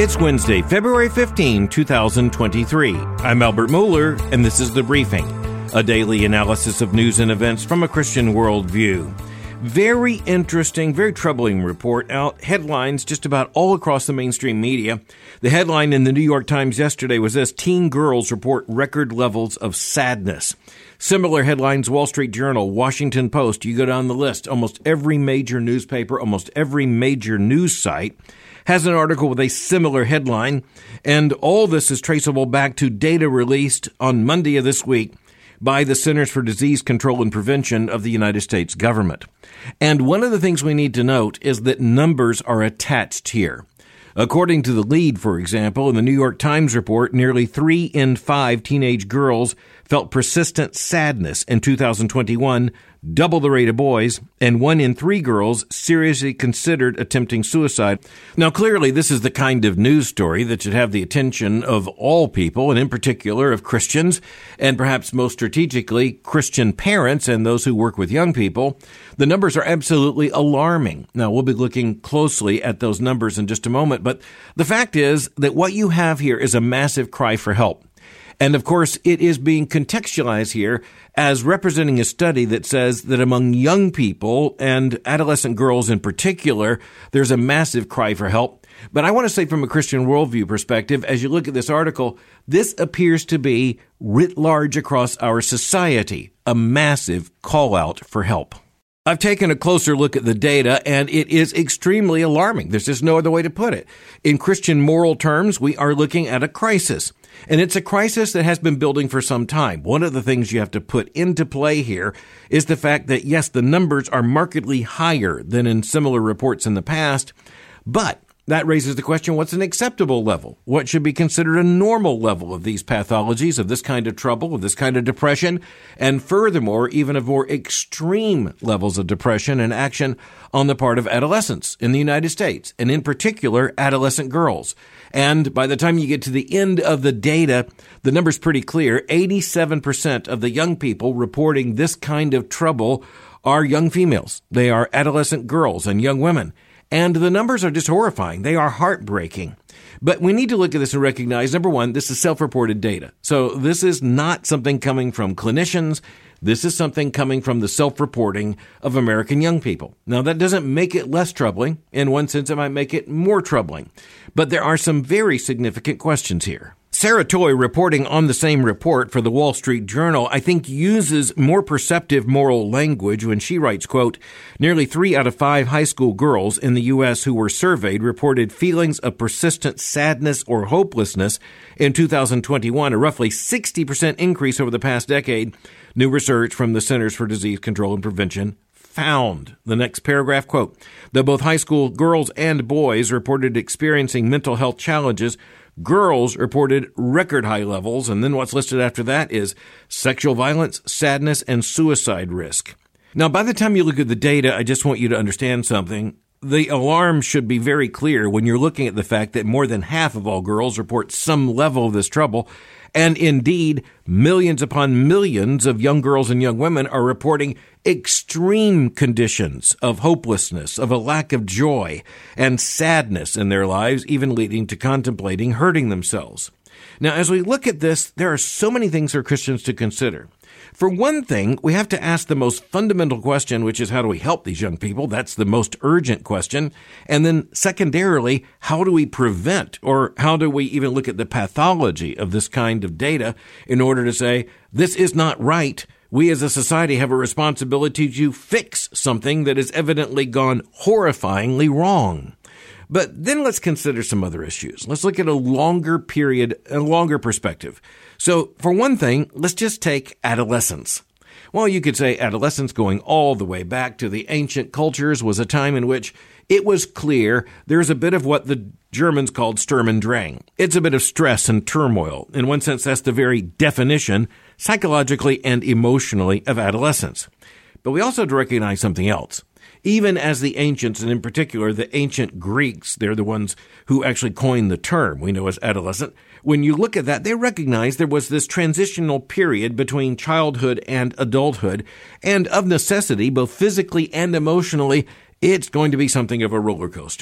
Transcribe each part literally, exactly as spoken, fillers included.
It's Wednesday, February fifteenth, twenty twenty-three. I'm Albert Mohler, and this is The Briefing, a daily analysis of news and events from a Christian worldview. Very interesting, very troubling report out. Headlines just about all across the mainstream media. The headline in the New York Times yesterday was this: teen girls report record levels of sadness. Similar headlines, Wall Street Journal, Washington Post. You go down the list. Almost every major newspaper, almost every major news site has an article with a similar headline. And all this is traceable back to data released on Monday of this week by the Centers for Disease Control and Prevention of the United States government. And one of the things we need to note is that numbers are attached here. According to the lead, for example, in the New York Times report, nearly three in five teenage girls felt persistent sadness in two thousand twenty-one, double the rate of boys, and one in three girls seriously considered attempting suicide. Now, clearly, this is the kind of news story that should have the attention of all people, and in particular of Christians, and perhaps most strategically, Christian parents and those who work with young people. The numbers are absolutely alarming. Now, we'll be looking closely at those numbers in just a moment, but the fact is that what you have here is a massive cry for help. And of course, it is being contextualized here as representing a study that says that among young people and adolescent girls in particular, there's a massive cry for help. But I want to say from a Christian worldview perspective, as you look at this article, this appears to be writ large across our society, a massive call out for help. I've taken a closer look at the data, and it is extremely alarming. There's just no other way to put it. In Christian moral terms, we are looking at a crisis. And it's a crisis that has been building for some time. One of the things you have to put into play here is the fact that, yes, the numbers are markedly higher than in similar reports in the past, but that raises the question, what's an acceptable level? What should be considered a normal level of these pathologies, of this kind of trouble, of this kind of depression, and furthermore, even of more extreme levels of depression and action on the part of adolescents in the United States, and in particular, adolescent girls. And by the time you get to the end of the data, the number's pretty clear. eighty-seven percent of the young people reporting this kind of trouble are young females. They are adolescent girls and young women. And the numbers are just horrifying. They are heartbreaking. But we need to look at this and recognize, number one, this is self-reported data. So this is not something coming from clinicians. This is something coming from the self-reporting of American young people. Now, that doesn't make it less troubling. In one sense, it might make it more troubling. But there are some very significant questions here. Sarah Toy, reporting on the same report for the Wall Street Journal, I think uses more perceptive moral language when she writes, quote, nearly three out of five high school girls in the U S who were surveyed reported feelings of persistent sadness or hopelessness in two thousand twenty-one, a roughly sixty percent increase over the past decade. New research from the Centers for Disease Control and Prevention found. The next paragraph, quote, though both high school girls and boys reported experiencing mental health challenges, girls reported record high levels, and then what's listed after that is sexual violence, sadness, and suicide risk. Now, by the time you look at the data, I just want you to understand something. The alarm should be very clear when you're looking at the fact that more than half of all girls report some level of this trouble. And indeed, millions upon millions of young girls and young women are reporting extreme conditions of hopelessness, of a lack of joy and sadness in their lives, even leading to contemplating hurting themselves. Now, as we look at this, there are so many things for Christians to consider. For one thing, we have to ask the most fundamental question, which is how do we help these young people? That's the most urgent question. And then secondarily, how do we prevent, or how do we even look at the pathology of this kind of data in order to say, this is not right. We as a society have a responsibility to fix something that has evidently gone horrifyingly wrong. But then let's consider some other issues. Let's look at a longer period, a longer perspective. So for one thing, let's just take adolescence. Well, you could say adolescence going all the way back to the ancient cultures was a time in which it was clear there's a bit of what the Germans called Sturm und Drang. It's a bit of stress and turmoil. In one sense, that's the very definition, psychologically and emotionally, of adolescence. But we also have to recognize something else. Even as the ancients, and in particular the ancient Greeks, they're the ones who actually coined the term we know as adolescent. When you look at that, they recognize there was this transitional period between childhood and adulthood, and of necessity, both physically and emotionally, it's going to be something of a roller coaster.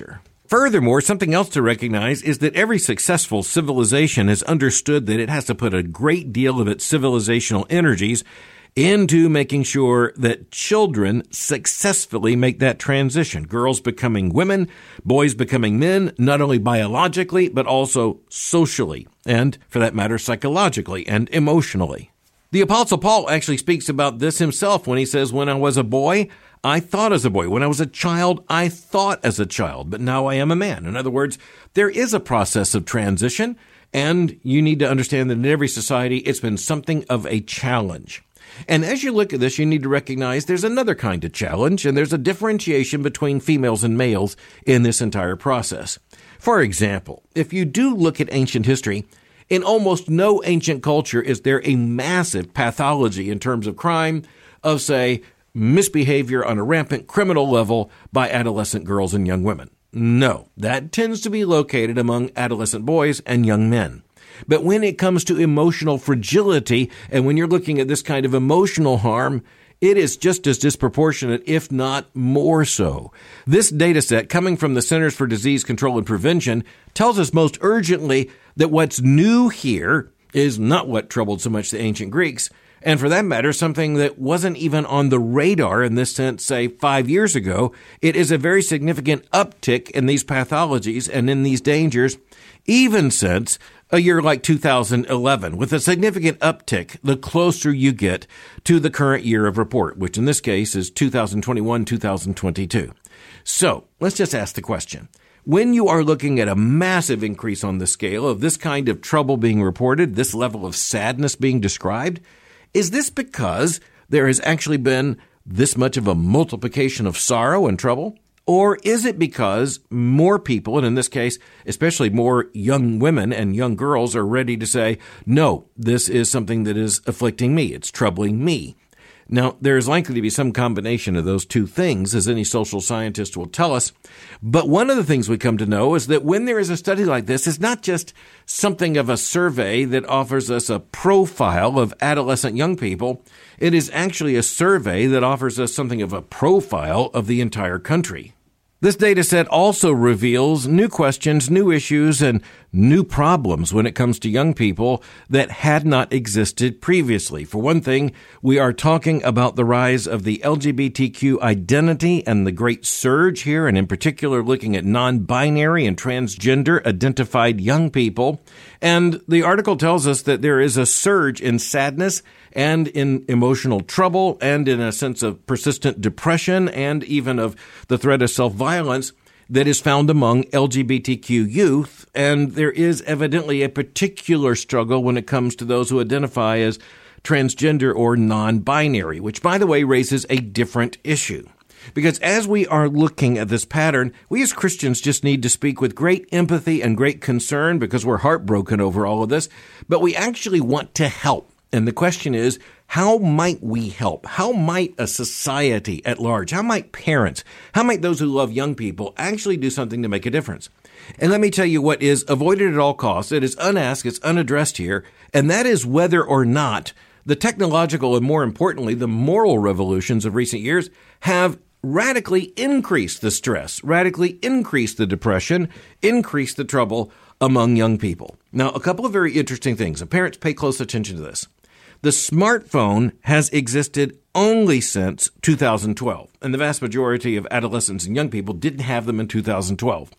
Furthermore, something else to recognize is that every successful civilization has understood that it has to put a great deal of its civilizational energies into making sure that children successfully make that transition. Girls becoming women, boys becoming men, not only biologically, but also socially, and for that matter, psychologically and emotionally. The Apostle Paul actually speaks about this himself when he says, when I was a boy, I thought as a boy. When I was a child, I thought as a child, but now I am a man. In other words, there is a process of transition, and you need to understand that in every society, it's been something of a challenge. And as you look at this, you need to recognize there's another kind of challenge, and there's a differentiation between females and males in this entire process. For example, if you do look at ancient history, in almost no ancient culture is there a massive pathology in terms of crime, of, say, misbehavior on a rampant criminal level by adolescent girls and young women. No, that tends to be located among adolescent boys and young men. But when it comes to emotional fragility, and when you're looking at this kind of emotional harm, it is just as disproportionate, if not more so. This data set coming from the Centers for Disease Control and Prevention tells us most urgently that what's new here is not what troubled so much the ancient Greeks, and for that matter, something that wasn't even on the radar in this sense, say, five years ago. It is a very significant uptick in these pathologies and in these dangers, even since a year like two thousand eleven, with a significant uptick the closer you get to the current year of report, which in this case is two thousand twenty-one, two thousand twenty-two. So let's just ask the question. When you are looking at a massive increase on the scale of this kind of trouble being reported, this level of sadness being described, is this because there has actually been this much of a multiplication of sorrow and trouble? Or is it because more people, and in this case, especially more young women and young girls, are ready to say, no, this is something that is afflicting me, it's troubling me? Now, there is likely to be some combination of those two things, as any social scientist will tell us. But one of the things we come to know is that when there is a study like this, it's not just something of a survey that offers us a profile of adolescent young people. It is actually a survey that offers us something of a profile of the entire country. This data set also reveals new questions, new issues, and new problems when it comes to young people that had not existed previously. For one thing, we are talking about the rise of the L G B T Q identity and the great surge here, and in particular looking at non-binary and transgender identified young people. And the article tells us that there is a surge in sadness and in emotional trouble and in a sense of persistent depression and even of the threat of self-violence that is found among L G B T Q youth. And there is evidently a particular struggle when it comes to those who identify as transgender or non-binary, which, by the way, raises a different issue. Because as we are looking at this pattern, we as Christians just need to speak with great empathy and great concern because we're heartbroken over all of this, but we actually want to help. And the question is, how might we help? How might a society at large, how might parents, how might those who love young people actually do something to make a difference? And let me tell you what is avoided at all costs. It is unasked, it's unaddressed here, and that is whether or not the technological and, more importantly, the moral revolutions of recent years have radically increased the stress, radically increased the depression, increased the trouble among young people. Now, a couple of very interesting things. Parents, pay close attention to this. The smartphone has existed only since two thousand twelve, and the vast majority of adolescents and young people didn't have them in two thousand twelve.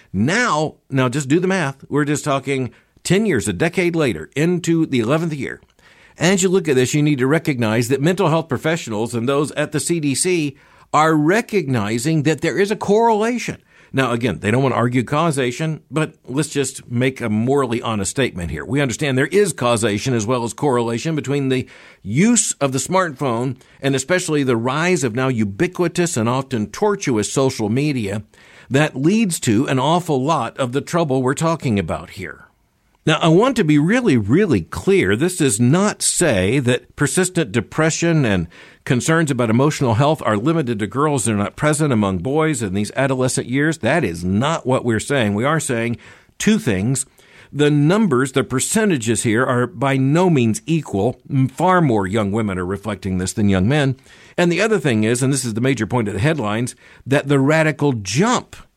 Now, now just do the math. We're just talking ten years, a decade later, into the eleventh year. As you look at this, you need to recognize that mental health professionals and those at the C D C are recognizing that there is a correlation. Now, again, they don't want to argue causation, but let's just make a morally honest statement here. We understand there is causation as well as correlation between the use of the smartphone and especially the rise of now ubiquitous and often tortuous social media that leads to an awful lot of the trouble we're talking about here. Now, I want to be really, really clear. This does not say that persistent depression and concerns about emotional health are limited to girls that are not present among boys in these adolescent years. That is not what we're saying. We are saying two things. The numbers, the percentages here are by no means equal. Far more young women are reflecting this than young men. And the other thing is, and this is the major point of the headlines, that the radical jump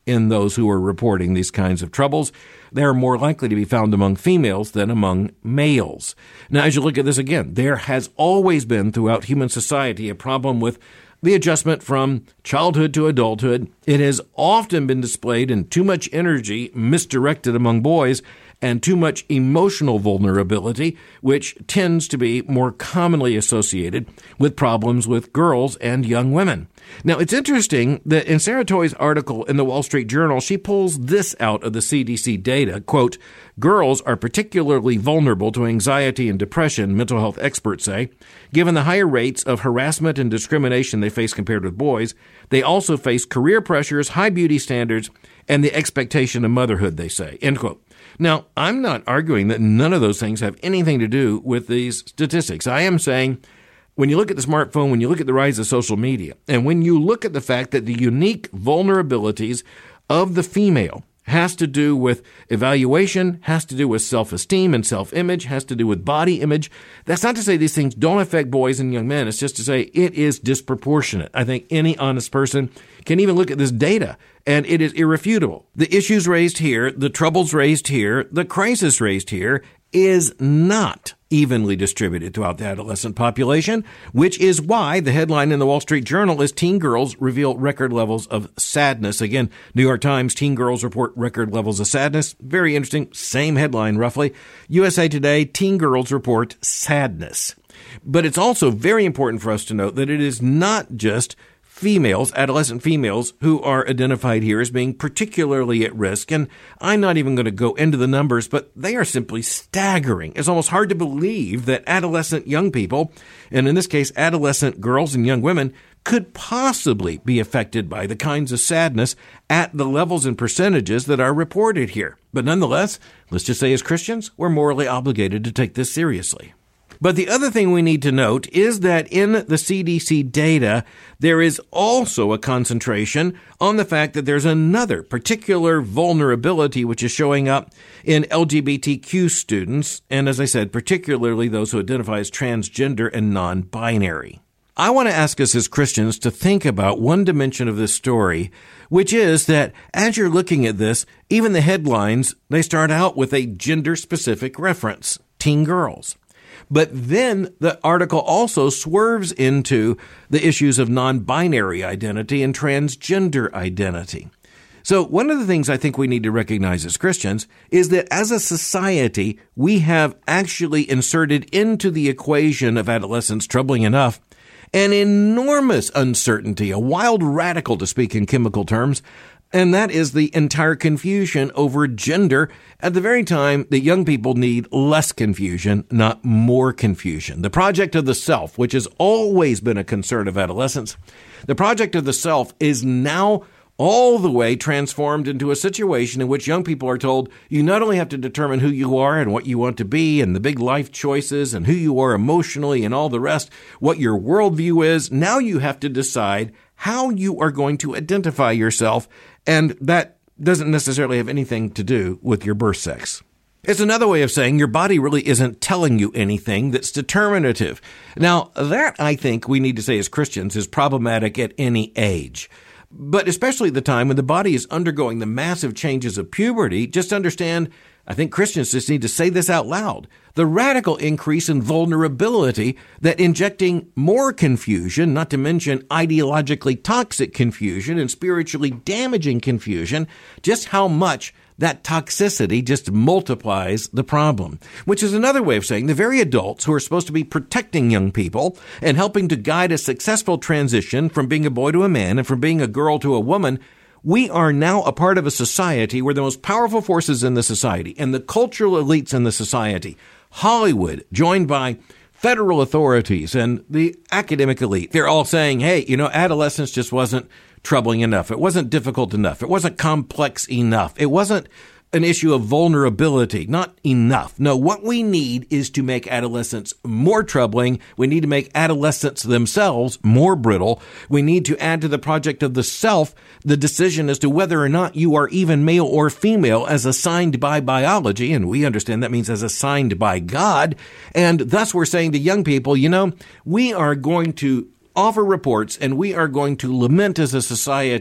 in those who are reporting these kinds of troubles. They're more likely to be found among females than among males. Now, as you look at this again, there has always been throughout human society a problem with the adjustment from childhood to adulthood. It has often been displayed in too much energy misdirected among boys and too much emotional vulnerability, which tends to be more commonly associated with problems with girls and young women. Now, it's interesting that in Sarah Toy's article in the Wall Street Journal, she pulls this out of the C D C data, quote, girls are particularly vulnerable to anxiety and depression, mental health experts say. Given the higher rates of harassment and discrimination they face compared with boys, they also face career pressures, high beauty standards, and the expectation of motherhood, they say, end quote. Now, I'm not arguing that none of those things have anything to do with these statistics. I am saying when you look at the smartphone, when you look at the rise of social media, and when you look at the fact that the unique vulnerabilities of the female has to do with evaluation, has to do with self-esteem and self-image, has to do with body image. That's not to say these things don't affect boys and young men. It's just to say it is disproportionate. I think any honest person can even look at this data, and it is irrefutable. The issues raised here, the troubles raised here, the crisis raised here is not evenly distributed throughout the adolescent population, which is why the headline in the Wall Street Journal is teen girls reveal record levels of sadness. Again, New York Times, teen girls report record levels of sadness. Very interesting. Same headline, roughly. U S A Today, teen girls report sadness. But it's also very important for us to note that it is not just females, adolescent females, who are identified here as being particularly at risk. And I'm not even going to go into the numbers, but they are simply staggering. It's almost hard to believe that adolescent young people, and in this case, adolescent girls and young women, could possibly be affected by the kinds of sadness at the levels and percentages that are reported here. But nonetheless, let's just say as Christians, we're morally obligated to take this seriously. But the other thing we need to note is that in the C D C data, there is also a concentration on the fact that there's another particular vulnerability which is showing up in L G B T Q students, and as I said, particularly those who identify as transgender and non-binary. I want to ask us as Christians to think about one dimension of this story, which is that as you're looking at this, even the headlines, they start out with a gender-specific reference, teen girls. But then the article also swerves into the issues of non-binary identity and transgender identity. So one of the things I think we need to recognize as Christians is that as a society, we have actually inserted into the equation of adolescence, troubling enough, an enormous uncertainty, a wild radical to speak in chemical terms, and that is the entire confusion over gender at the very time that young people need less confusion, not more confusion. The project of the self, which has always been a concern of adolescents, the project of the self is now all the way transformed into a situation in which young people are told you not only have to determine who you are and what you want to be and the big life choices and who you are emotionally and all the rest, what your worldview is, now you have to decide how you are going to identify yourself, and that doesn't necessarily have anything to do with your birth sex. It's another way of saying your body really isn't telling you anything that's determinative. Now, that, I think, we need to say as Christians is problematic at any age. But especially at the time when the body is undergoing the massive changes of puberty, just understand, I think Christians just need to say this out loud, the radical increase in vulnerability that injecting more confusion, not to mention ideologically toxic confusion and spiritually damaging confusion, just how much that toxicity just multiplies the problem, which is another way of saying the very adults who are supposed to be protecting young people and helping to guide a successful transition from being a boy to a man and from being a girl to a woman, we are now a part of a society where the most powerful forces in the society and the cultural elites in the society, Hollywood, joined by federal authorities and the academic elite, they're all saying, hey, you know, adolescence just wasn't troubling enough. It wasn't difficult enough. It wasn't complex enough. It wasn't an issue of vulnerability. Not enough. No, what we need is to make adolescence more troubling. We need to make adolescents themselves more brittle. We need to add to the project of the self the decision as to whether or not you are even male or female as assigned by biology. And we understand that means as assigned by God. And thus we're saying to young people, you know, we are going to offer reports and we are going to lament as a society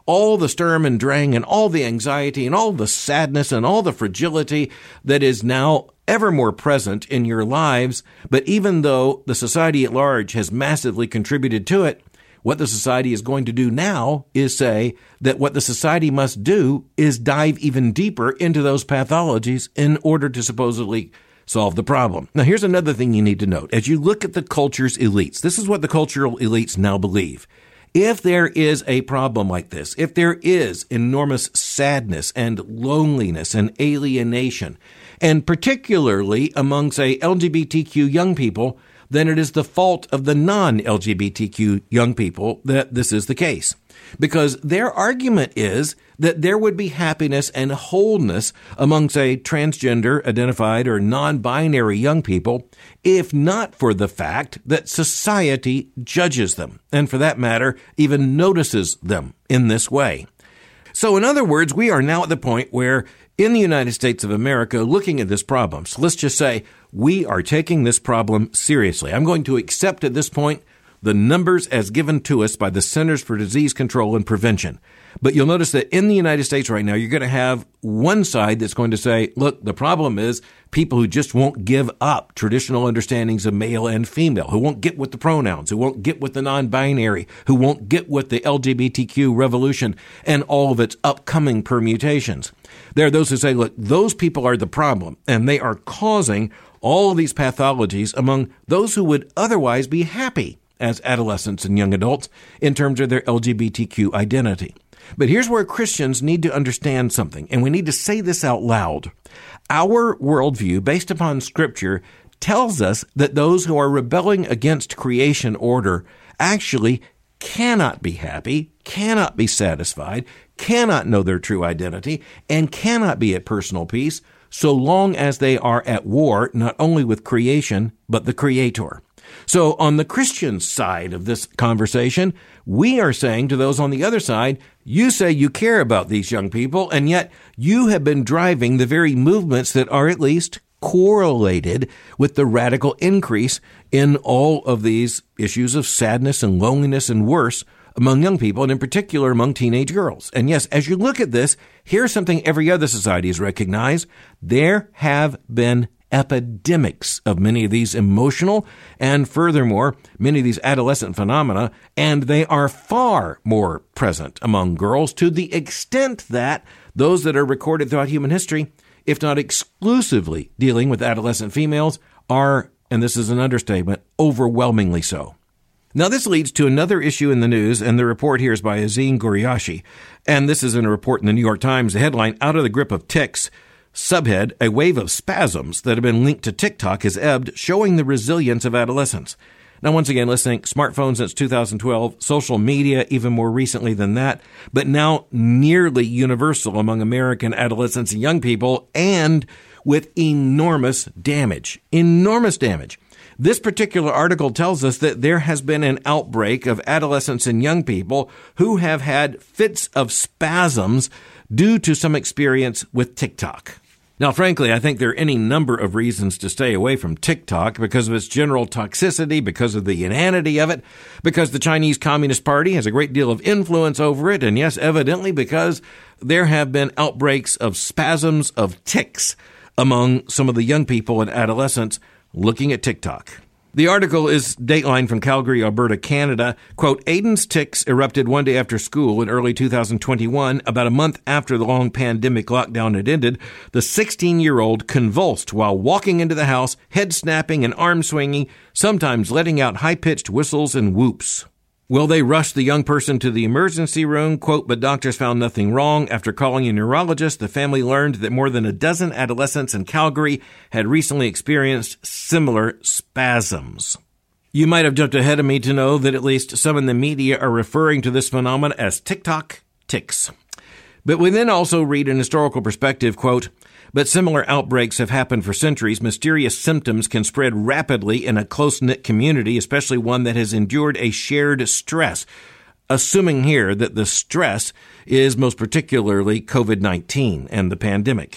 all the sturm and drang and all the anxiety and all the sadness and all the fragility that is now ever more present in your lives. But even though the society at large has massively contributed to it, what the society is going to do now is say that what the society must do is dive even deeper into those pathologies in order to supposedly solve the problem. Now, here's another thing you need to note. As you look at the culture's elites, this is what the cultural elites now believe. If there is a problem like this, if there is enormous sadness and loneliness and alienation, and particularly among, say, L G B T Q young people, then it is the fault of the non-L G B T Q young people that this is the case. Because their argument is that there would be happiness and wholeness among, say, transgender, identified, or non-binary young people, if not for the fact that society judges them, and for that matter, even notices them in this way. So in other words, we are now at the point where in the United States of America, looking at this problem, so let's just say we are taking this problem seriously. I'm going to accept at this point the numbers as given to us by the Centers for Disease Control and Prevention. But you'll notice that in the United States right now, you're going to have one side that's going to say, look, the problem is people who just won't give up traditional understandings of male and female, who won't get with the pronouns, who won't get with the non-binary, who won't get with the L G B T Q revolution and all of its upcoming permutations. There are those who say, look, those people are the problem, and they are causing all of these pathologies among those who would otherwise be happy as adolescents and young adults in terms of their L G B T Q identity. But here's where Christians need to understand something, and we need to say this out loud. Our worldview, based upon Scripture, tells us that those who are rebelling against creation order actually cannot be happy, cannot be satisfied, cannot know their true identity, and cannot be at personal peace so long as they are at war not only with creation, but the Creator. So on the Christian side of this conversation, we are saying to those on the other side, you say you care about these young people, and yet you have been driving the very movements that are at least correlated with the radical increase in all of these issues of sadness and loneliness and worse among young people, and in particular among teenage girls. And yes, as you look at this, here's something every other society has recognized. There have been epidemics of many of these emotional and furthermore, many of these adolescent phenomena, and they are far more present among girls to the extent that those that are recorded throughout human history, if not exclusively dealing with adolescent females, are, and this is an understatement, overwhelmingly so. Now, this leads to another issue in the news, and the report here is by Azim Ghouriashi, and this is in a report in the New York Times. The headline, Out of the Grip of Tics. Subhead, a wave of spasms that have been linked to TikTok has ebbed, showing the resilience of adolescence. Now, once again, let's think smartphones since two thousand twelve, social media even more recently than that, but now nearly universal among American adolescents and young people, and with enormous damage. Enormous damage. This particular article tells us that there has been an outbreak of adolescents and young people who have had fits of spasms due to some experience with TikTok. Now, frankly, I think there are any number of reasons to stay away from TikTok because of its general toxicity, because of the inanity of it, because the Chinese Communist Party has a great deal of influence over it, and yes, evidently because there have been outbreaks of spasms of tics among some of the young people and adolescents looking at TikTok. The article is Dateline from Calgary, Alberta, Canada. Quote, Aiden's tics erupted one day after school in early two thousand twenty-one. About a month after the long pandemic lockdown had ended, the sixteen-year-old convulsed while walking into the house, head snapping and arm swinging, sometimes letting out high-pitched whistles and whoops. Well, they rushed the young person to the emergency room, quote, but doctors found nothing wrong. After calling a neurologist, the family learned that more than a dozen adolescents in Calgary had recently experienced similar spasms. You might have jumped ahead of me to know that at least some in the media are referring to this phenomenon as TikTok tics. But we then also read an historical perspective, quote, but similar outbreaks have happened for centuries. Mysterious symptoms can spread rapidly in a close-knit community, especially one that has endured a shared stress, assuming here that the stress is most particularly covid nineteen and the pandemic.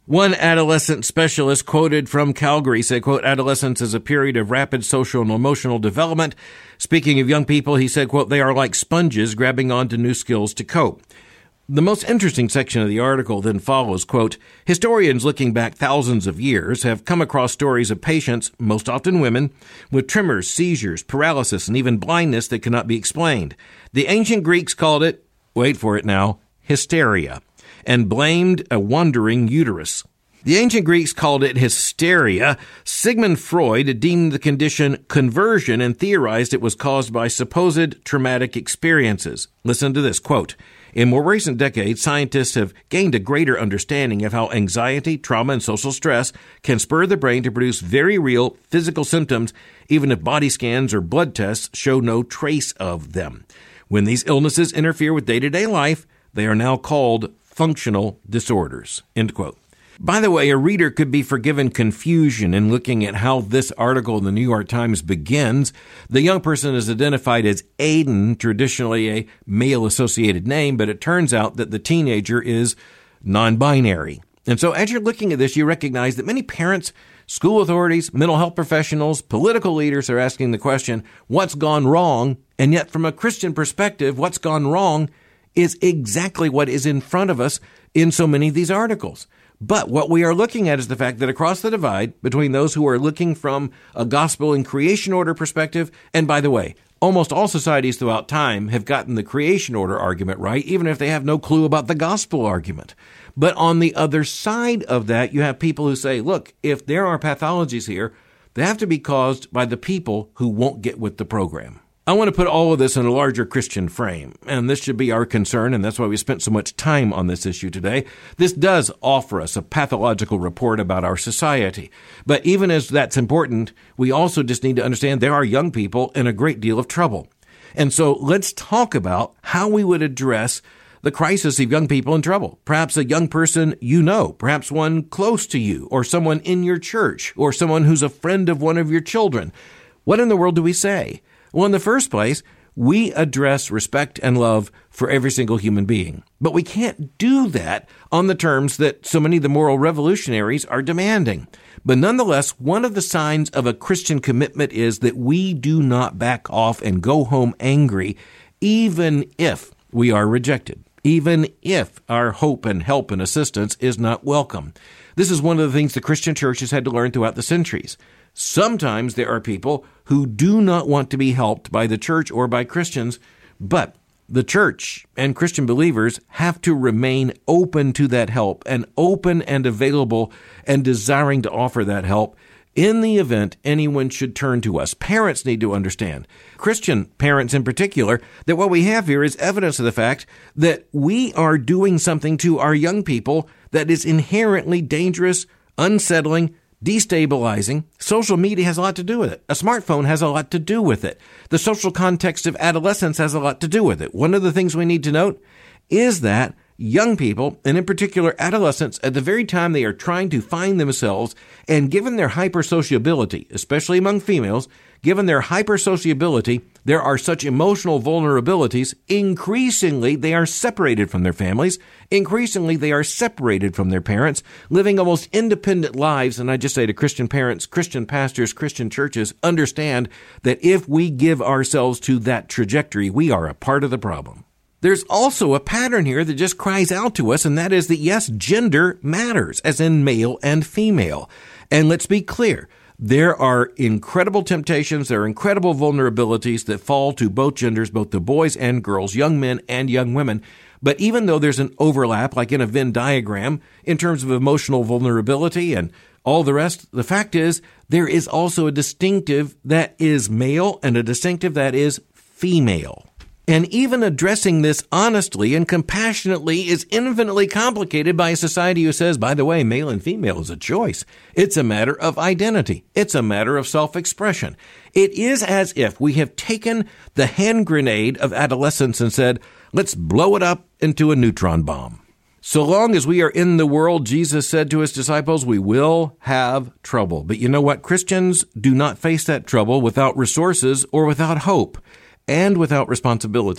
One adolescent specialist quoted from Calgary said, quote, adolescence is a period of rapid social and emotional development. Speaking of young people, he said, quote, they are like sponges grabbing onto new skills to cope. The most interesting section of the article then follows, quote, historians looking back thousands of years have come across stories of patients, most often women, with tremors, seizures, paralysis, and even blindness that cannot be explained. The ancient Greeks called it, wait for it now, hysteria, and blamed a wandering uterus. The ancient Greeks called it hysteria. Sigmund Freud deemed the condition conversion and theorized it was caused by supposed traumatic experiences. Listen to this, quote, in more recent decades, scientists have gained a greater understanding of how anxiety, trauma, and social stress can spur the brain to produce very real physical symptoms, even if body scans or blood tests show no trace of them. When these illnesses interfere with day-to-day life, they are now called functional disorders, end quote. By the way, a reader could be forgiven confusion in looking at how this article in the New York Times begins. The young person is identified as Aiden, traditionally a male-associated name, but it turns out that the teenager is non-binary. And so as you're looking at this, you recognize that many parents, school authorities, mental health professionals, political leaders are asking the question, what's gone wrong? And yet from a Christian perspective, what's gone wrong is exactly what is in front of us in so many of these articles. But what we are looking at is the fact that across the divide between those who are looking from a gospel and creation order perspective, and by the way, almost all societies throughout time have gotten the creation order argument right, even if they have no clue about the gospel argument. But on the other side of that, you have people who say, look, if there are pathologies here, they have to be caused by the people who won't get with the program. I want to put all of this in a larger Christian frame, and this should be our concern, and that's why we spent so much time on this issue today. This does offer us a pathological report about our society. But even as that's important, we also just need to understand there are young people in a great deal of trouble. And so let's talk about how we would address the crisis of young people in trouble. Perhaps a young person you know, perhaps one close to you, or someone in your church, or someone who's a friend of one of your children. What in the world do we say? Well, in the first place, we address respect and love for every single human being. But we can't do that on the terms that so many of the moral revolutionaries are demanding. But nonetheless, one of the signs of a Christian commitment is that we do not back off and go home angry, even if we are rejected, even if our hope and help and assistance is not welcome. This is one of the things the Christian church has had to learn throughout the centuries. Sometimes there are people who do not want to be helped by the church or by Christians, but the church and Christian believers have to remain open to that help and open and available and desiring to offer that help in the event anyone should turn to us. Parents need to understand, Christian parents in particular, that what we have here is evidence of the fact that we are doing something to our young people that is inherently dangerous, unsettling, destabilizing. Social media has a lot to do with it. A smartphone has a lot to do with it. The social context of adolescence has a lot to do with it. One of the things we need to note is that young people, and in particular adolescents, at the very time they are trying to find themselves, and given their hypersociability, especially among females, given their hypersociability, there are such emotional vulnerabilities. Increasingly, they are separated from their families. Increasingly, they are separated from their parents, living almost independent lives. And I just say to Christian parents, Christian pastors, Christian churches, understand that if we give ourselves to that trajectory, we are a part of the problem. There's also a pattern here that just cries out to us, and that is that, yes, gender matters, as in male and female. And let's be clear. There are incredible temptations, there are incredible vulnerabilities that fall to both genders, both the boys and girls, young men and young women. But even though there's an overlap, like in a Venn diagram, in terms of emotional vulnerability and all the rest, the fact is there is also a distinctive that is male and a distinctive that is female. And even addressing this honestly and compassionately is infinitely complicated by a society who says, by the way, male and female is a choice. It's a matter of identity. It's a matter of self-expression. It is as if we have taken the hand grenade of adolescence and said, let's blow it up into a neutron bomb. So long as we are in the world, Jesus said to his disciples, we will have trouble. But you know what? Christians do not face that trouble without resources or without hope. And without responsibility.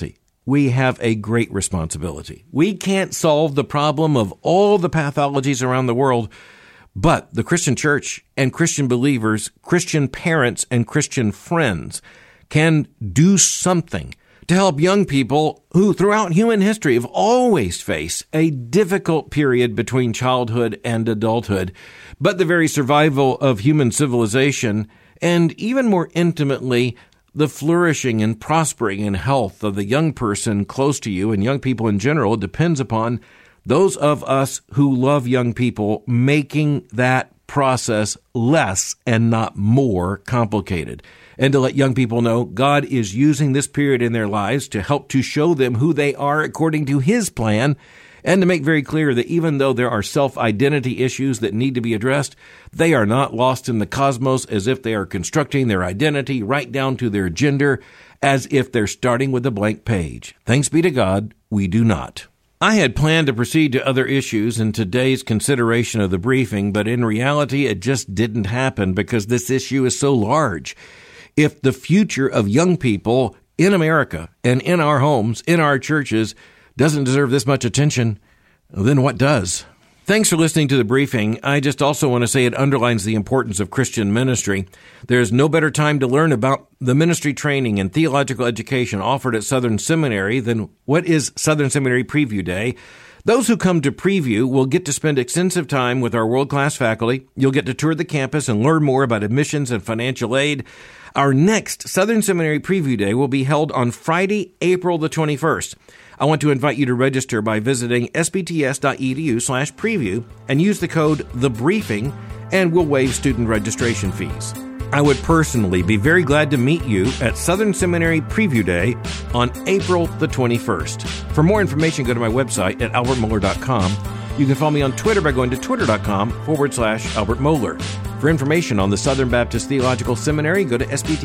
we have a great responsibility. We can't solve the problem of all the pathologies around the world, but the Christian church and Christian believers, Christian parents and Christian friends can do something to help young people who throughout human history have always faced a difficult period between childhood and adulthood, but the very survival of human civilization, and even more intimately, the flourishing and prospering and health of the young person close to you and young people in general depends upon those of us who love young people making that process less and not more complicated. And to let young people know God is using this period in their lives to help to show them who they are according to His plan, and to make very clear that even though there are self-identity issues that need to be addressed, they are not lost in the cosmos as if they are constructing their identity right down to their gender, as if they're starting with a blank page. Thanks be to God, we do not. I had planned to proceed to other issues in today's consideration of the briefing, but in reality, it just didn't happen because this issue is so large. If the future of young people in America and in our homes, in our churches, doesn't deserve this much attention, then what does? Thanks for listening to the briefing. I just also want to say it underlines the importance of Christian ministry. There's no better time to learn about the ministry training and theological education offered at Southern Seminary than what is Southern Seminary Preview Day. Those who come to Preview will get to spend extensive time with our world-class faculty. You'll get to tour the campus and learn more about admissions and financial aid. Our next Southern Seminary Preview Day will be held on Friday, April the twenty-first. I want to invite you to register by visiting sbts.edu slash preview and use the code THEBRIEFING, and we'll waive student registration fees. I would personally be very glad to meet you at Southern Seminary Preview Day on April the twenty-first. For more information, go to my website at albert mohler dot com. You can follow me on Twitter by going to twitter.com forward slash Albert Mohler. For information on the Southern Baptist Theological Seminary, go to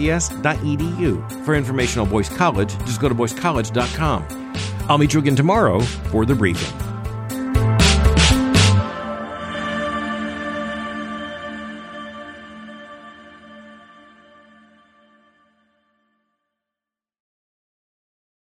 sbts.edu. For information on Boyce College, just go to boyce college dot com. I'll meet you again tomorrow for the briefing.